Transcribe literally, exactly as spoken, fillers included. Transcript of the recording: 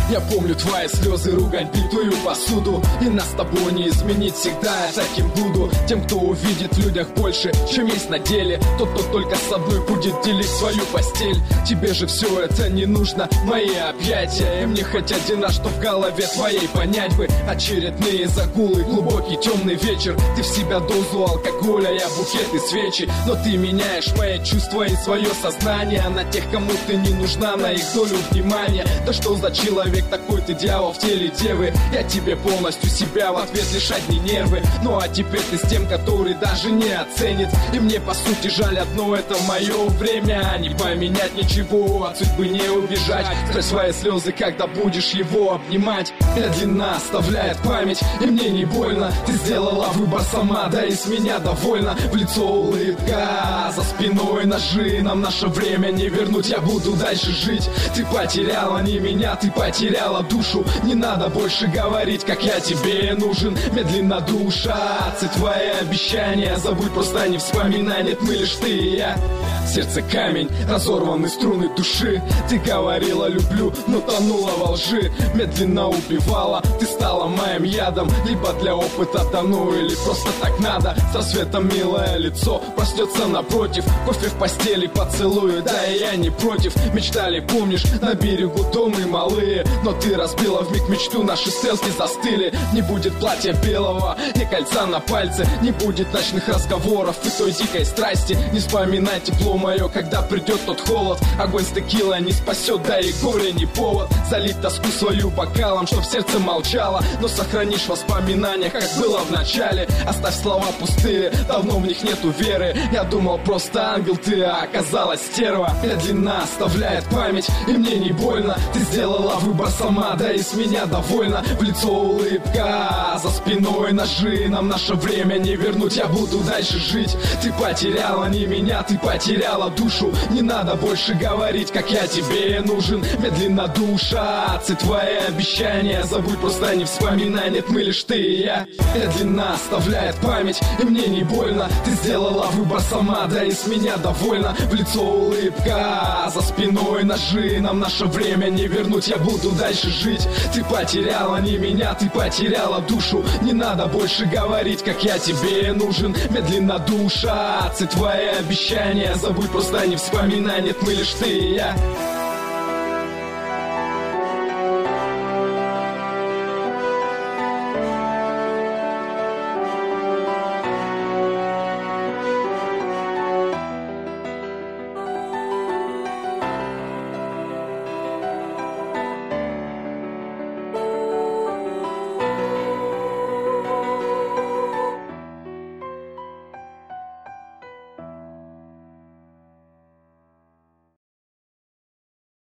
Я помню твои слезы, ругань, битую посуду. И нас с тобой не изменить, всегда я таким буду. Тем, кто увидит в людях больше, чем есть на деле, тот, кто только с одной будет делить свою постель. Тебе же все это не нужно, мои объятия. И мне хоть один раз, что в голове твоей понять бы. Очередные загулы, глубокий темный вечер. Ты в себя дозу алкоголя, я букет и свечи. Но ты меняешь мои чувства и свое сознание на тех, кому ты не нужна, на их долю внимания. Да что за человек такой, ты дьявол в теле девы. Я тебе полностью себя в ответ лишь одни нервы. Ну а теперь ты с тем, который даже не оценит. И мне по сути жаль одно, это мое время. А не поменять ничего, от судьбы не убежать. Стой свои слезы, когда будешь его обнимать. Медленно оставляет память, и мне не больно. Ты сделала выбор сама, да и с меня довольна. В лицо улыбка, за спиной ножи. Нам наше время не вернуть, я буду дальше жить. Ты потеряла не меня, ты потеряла душу. Не надо больше говорить, как я тебе нужен. Медленно душатся твои обещания. Забудь, просто не вспоминай, нет, мы лишь ты и я. Сердце камень, разорваны струны души. Ты говорила люблю, но тонула во лжи. Медленно убивала, ты стала моим ядом. Либо для опыта тону, или просто так надо. С рассветом милое лицо проснется напротив. Кофе в постели, поцелую, да и я не против. Мечтали, помнишь, на берегу дома малые. Но ты разбила вмиг мечту, наши стрелки застыли. Не будет платья белого, ни кольца на пальце. Не будет ночных разговоров и той дикой страсти. Не вспоминай тепло мое, когда придет тот холод. Огонь с текилой не спасет, да и горе не повод. Залить тоску свою бокалом, чтоб сердце молчало. Но сохранишь воспоминания, как было в начале. Оставь слова пустые, давно в них нету веры. Я думал просто ангел ты, а оказалась стерва. Медленно оставляет память, и мне не больно. Ты сделала выбор сама, да и с меня довольна. В лицо улыбка, за спиной ножи. Нам наше время не вернуть, я буду дальше жить. Ты потеряла не меня, ты потеряла душу. Не надо больше говорить, как я тебе нужен. Медленно душатся твои обещания. Забудь, просто не вспоминай, нет, мы лишь ты и я. Медленно оставляет память, и мне не больно. Ты сделала выбор сама, да и с меня довольна. В лицо улыбка, за спиной ножи. Нам наше время не вернуть, я буду дальше жить. Ты потеряла не меня, ты потеряла душу. Не надо больше говорить, как я тебе нужен. Медленно душатся твои обещания. Забудь, просто не вспоминай, нет, мы лишь ты и я.